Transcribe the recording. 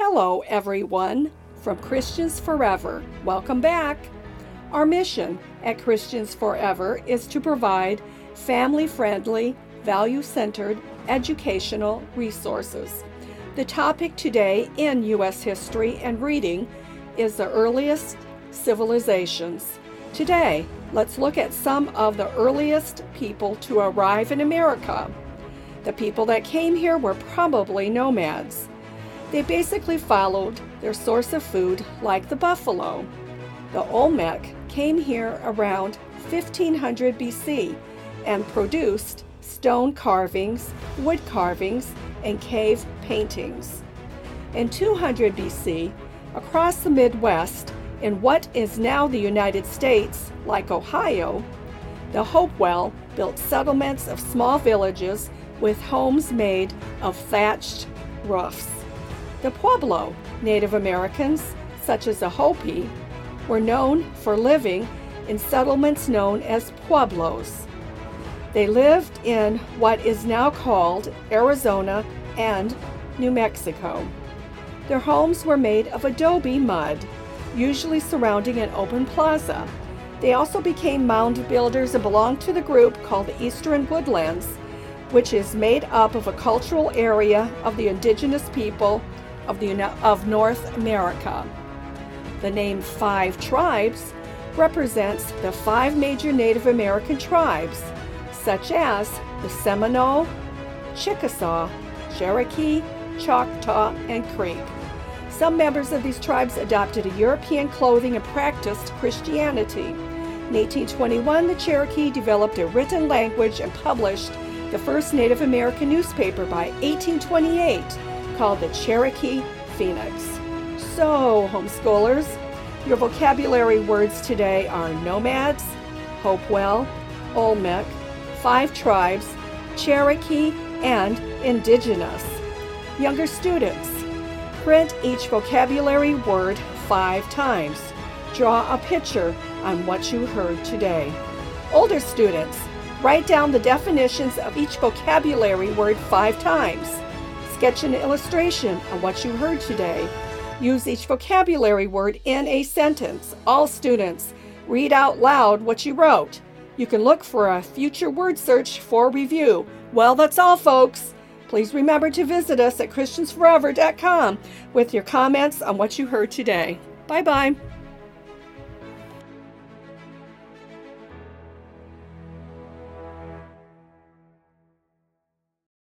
Hello, everyone, from Christians Forever. Welcome back. Our mission at Christians Forever is to provide family-friendly, value-centered educational resources. The topic today in U.S. history and reading is the earliest civilizations. Today, let's look at some of the earliest people to arrive in America. The people that came here were probably nomads. They basically followed their source of food like the buffalo. The Olmec came here around 1500 BC and produced stone carvings, wood carvings, and cave paintings. In 200 BC, across the Midwest, in what is now the United States, like Ohio, the Hopewell built settlements of small villages with homes made of thatched roofs. The Pueblo Native Americans, such as the Hopi, were known for living in settlements known as pueblos. They lived in what is now called Arizona and New Mexico. Their homes were made of adobe mud, usually surrounding an open plaza. They also became mound builders and belonged to the group called the Eastern Woodlands, which is made up of a cultural area of the indigenous people of North America. The name Five Tribes represents the five major Native American tribes, such as the Seminole, Chickasaw, Cherokee, Choctaw, and Creek. Some members of these tribes adopted a European clothing and practiced Christianity. In 1821, the Cherokee developed a written language and published the first Native American newspaper by 1828, called the Cherokee Phoenix. So, homeschoolers, your vocabulary words today are nomads, Hopewell, Olmec, Five Tribes, Cherokee, and indigenous. Younger students, print each vocabulary word 5 times. Draw a picture on what you heard today. Older students, write down the definitions of each vocabulary word 5 times. Sketch an illustration of what you heard today. Use each vocabulary word in a sentence. All students, read out loud what you wrote. You can look for a future word search for review. Well, that's all, folks. Please remember to visit us at ChristiansForever.com with your comments on what you heard today. Bye-bye.